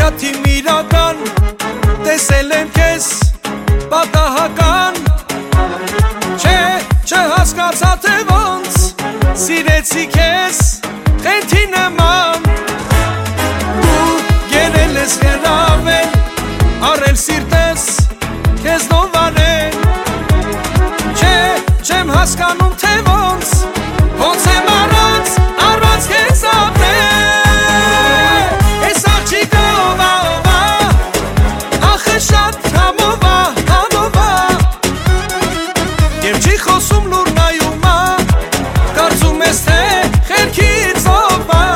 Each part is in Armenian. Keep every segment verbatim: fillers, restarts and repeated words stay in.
թիմ իրական, տեսել եմ քեզ պատահական, չէ, չհասկացա թե ոնց, սիրեցի քեզ խենթի նման, դու գերել ես հեռավել, առել սիրտես քեզ նորվանել, չէ, չեմ հասկանում թե ոնց, ոնց եմ առանց, առանց քեզ ապրել, ես աղջիկը ով ա, ով ա, ախը շատ համով ա, համով ա, և չի խոսում լուր նայում ա, կարծում ես թե խելքից ով ա,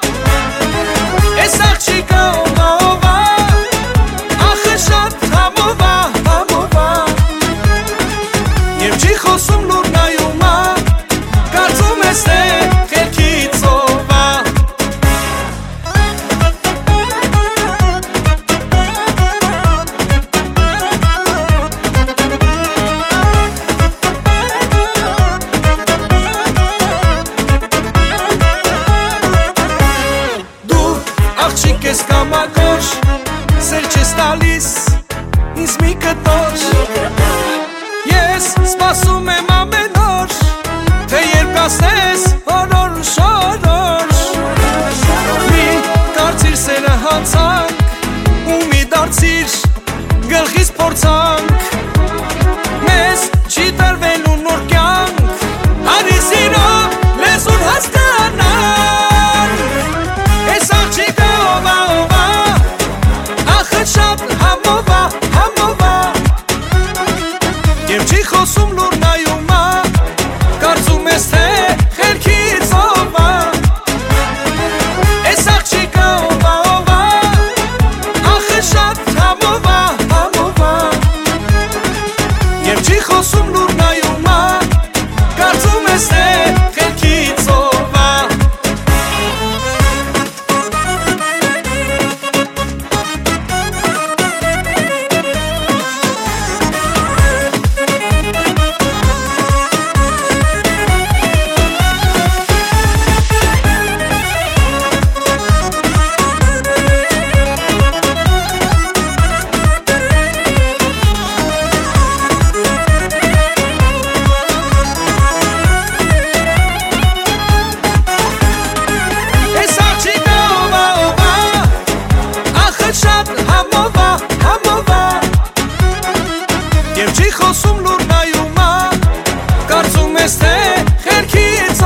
ես աղջիկը ով ա, ով ա, ախը շատ համով ա, համով ա, և չի խոսում լուր նայում ա, կարծում ես թե խելքից ով ա. Դու աղջիկ ես կամակոր, սեր չես տալիս ինձ մի կտոր, ես սպասում եմ ամեն օր, թե երբ կասես օրոր շորոր, մի կարծիր սերը հանցանք, ու մի դարձիր գլխիս փորձանք, մեզ չի տրվելու նոր կյանք, արի սիրո լեզուն հասկանան, ես աղջիկը ով ա, ով ա, ախը շատ համով ա, համով ա, և չի խոսում լուր նայում ա, կարծում ես թե խելքից ով ա, ես աղջիկը ով ա, ով ա, ախը շատ համով ա, համով ա, և չի խոսում լուր նայում ա, կարծում ես թե խելքից ով ա. Ես աղջիկը ով ա, ով ա, ախը շատ համով ա, համով ա, և չի խոսում լուր նայում ա, կարծում ես թե խելքից